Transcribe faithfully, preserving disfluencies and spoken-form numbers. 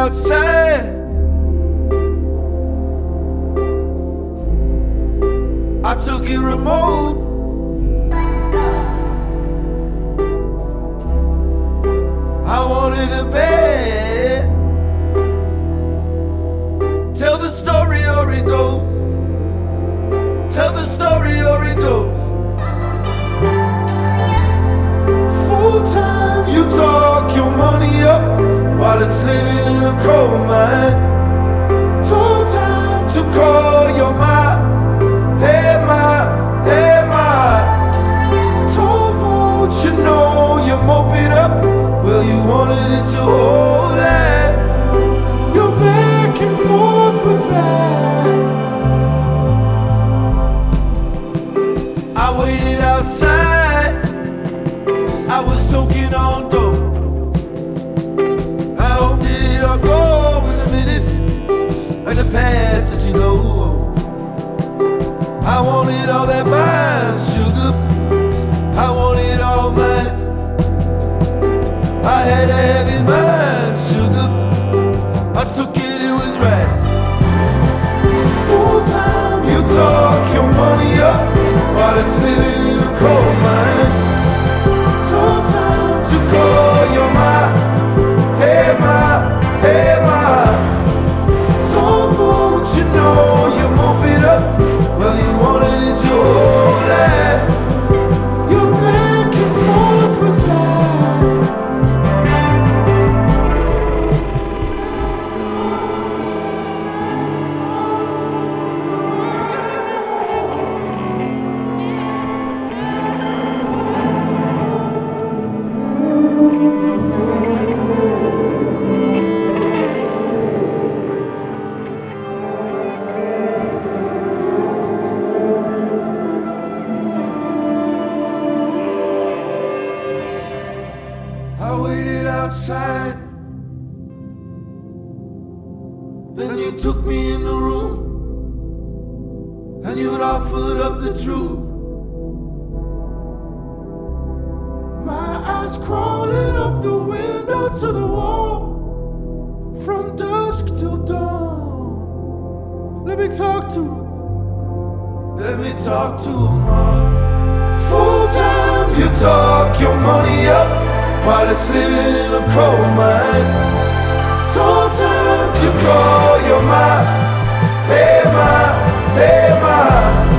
outside. I took it remote. I wanted a bed. Tell the story or it goes. Tell the story or it goes. Full time, you talk your money up while it's living in a coal mine. Told time to call your ma. Hey ma, hey ma. Told vote, you know you mope it up. Well, you wanted it to hold that. You're back and forth with that. I waited outside. I was toking on dope. I hope that it'll go in a minute, like the past that you know. I wanted all that mine, sugar. I wanted all mine. I had a heavy mind, sugar. I took it, it was right. Full time, you talk your money up while it's living in a coal mine. Told time to call your ma. Hey ma, hey ma. Told vote, you know you mope it up. Well, you wanted it to hold that. You're back and forth with that. I waited outside. Then you took me in the room, and you'd offered up the truth. My eyes crawling up the window to the wall, from dusk till dawn. Let me talk to him. Let me talk to him all. Full time, you talk your money up while it's living in a coal mine. Told time to call your ma. Hey ma, hey ma.